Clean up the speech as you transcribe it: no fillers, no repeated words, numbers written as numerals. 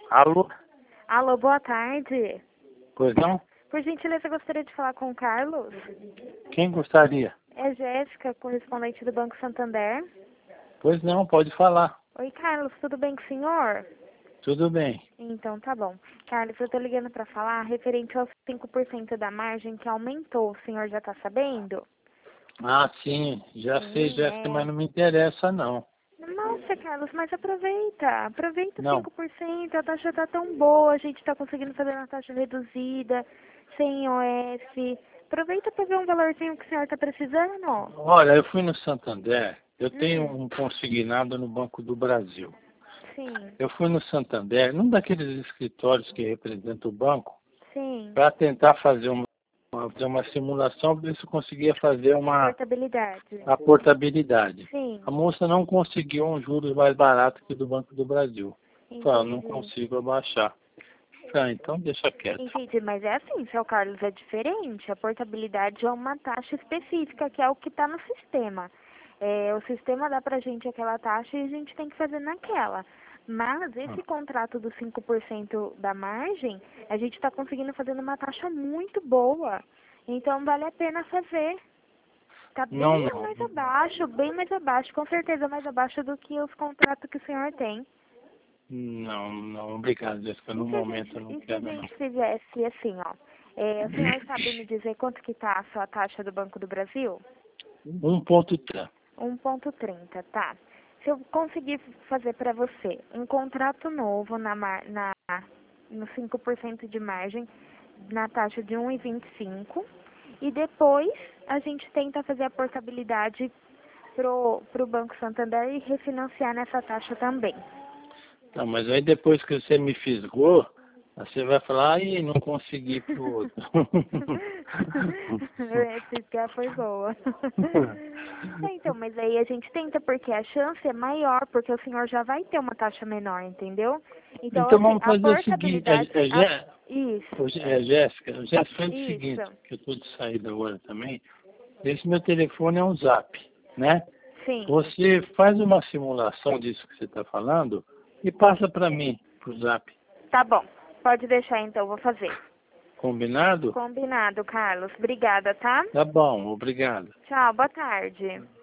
Alô? Alô, boa tarde. Pois não? Por gentileza, eu gostaria de falar com o Carlos. Quem gostaria? É Jéssica, correspondente do Banco Santander. Pois não, pode falar. Oi, Carlos, tudo bem com o senhor? Tudo bem. Então, tá bom. Carlos, eu tô ligando para falar referente aos 5% da margem que aumentou. O senhor já tá sabendo? Ah, sim, já sei, Sim, Jéssica, mas é. não me interessa, não. Nossa, Carlos, mas aproveita os Não. 5%, a taxa tá tão boa, a gente tá conseguindo fazer uma taxa reduzida, sem OF. Aproveita para ver um valorzinho que o senhor tá precisando. Olha, eu fui no Santander, eu tenho Hum, um consignado no Banco do Brasil. sim, Eu fui no Santander, num daqueles escritórios que representa o banco, sim. para tentar fazer uma simulação, para ver se eu conseguia fazer Portabilidade. a portabilidade. Sim, A moça não conseguiu um juros mais barato que o do Banco do Brasil. Falei, não entendi. consigo abaixar. Ah, então deixa quieto. Entendi, mas é assim, seu Carlos, é diferente. A portabilidade é uma taxa específica, que é o que está no sistema. É, o sistema dá pra gente aquela taxa e a gente tem que fazer naquela. Mas esse contrato dos 5% da margem, a gente está conseguindo fazer numa taxa muito boa. Então vale a pena fazer. Tá Não, não. bem mais abaixo, com certeza mais abaixo do que os contratos que o senhor tem. Não, não, obrigado, Jéssica. No momento eu não E se a quero, não. gente fizesse assim, ó? O senhor sabe me dizer quanto que tá a sua taxa do Banco do Brasil? 1,3. 1,30, tá. Se eu conseguir fazer para você um contrato novo no 5% de margem, na taxa de 1,25, e depois a gente tenta fazer a portabilidade pro Banco Santander e refinanciar nessa taxa também. Tá, mas aí depois que você me fisgou, você vai falar, ai, não consegui pro outro. Essa foi boa. Então, mas aí a gente tenta, porque a chance é maior, porque o senhor já vai ter uma taxa menor, entendeu? Então, Então assim, vamos a fazer o seguinte, portabilidade. Isso, Jéssica, faz o seguinte, isso. que eu estou de saída agora também. Esse meu telefone é um zap, né? Sim. Você faz uma simulação disso que você está falando e passa para mim, pro zap. Tá bom. Pode deixar então, vou fazer. Combinado? Combinado, Carlos. Obrigada, tá? Tá bom, obrigado. Tchau, boa tarde.